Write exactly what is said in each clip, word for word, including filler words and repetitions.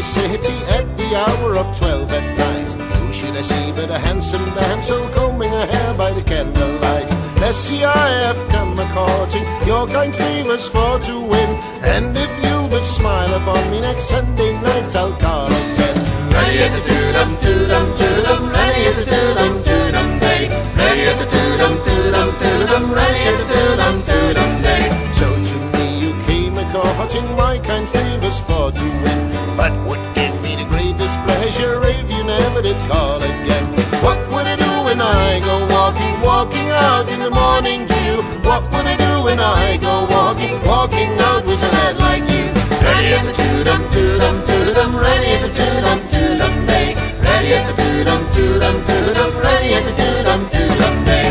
city at the hour of twelve at night. Who should I see but a handsome damsel combing her hair by the candlelight? Lassie, I have come a-courting your kind favours for to win, and if you'll but smile upon me next Sunday night, I'll call again. Ready at the toodum toodum toodum, ready at the toodum toodum day, ready at the toodum toodum toodum, ready at the toodum toodum day. So to me you came a-courting my kind favours for to win, but would give me the greatest pleasure if you never did call again. What would I do when I go walking, walking out in the morning dew? What would I do when I go walking, walking out with a lad like you? Ready at the toodum toodum toodum, ready at the toodum toodum day, ready at the toodum toodum toodum, ready at the toodum toodum day.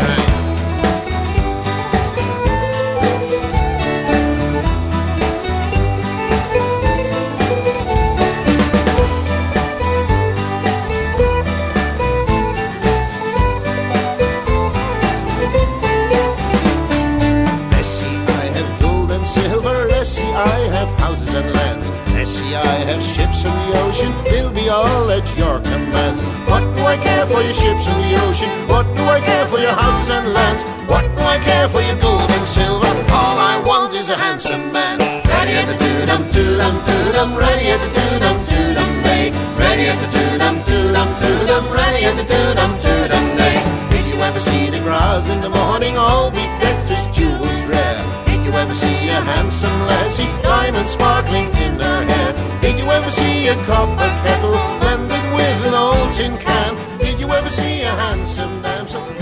Lassie, I have houses and lands. Lassie, I have ships on the ocean. They'll be all at your command. What do I care for your ships on the ocean? What do I care for your houses and lands? What do I care for your gold and silver? All I want is a handsome man. Ready at the toodum toodum toodum, ready at the toodum toodum day, ready at the toodum toodum toodum, ready at the toodum toodum day. Did you ever see the grass in the morning all be decked as jewels rare? Did you ever see a handsome lassie, diamonds sparkling in her hair? Did you ever see a copper kettle blended with an old tin can? Did you ever see a handsome damsel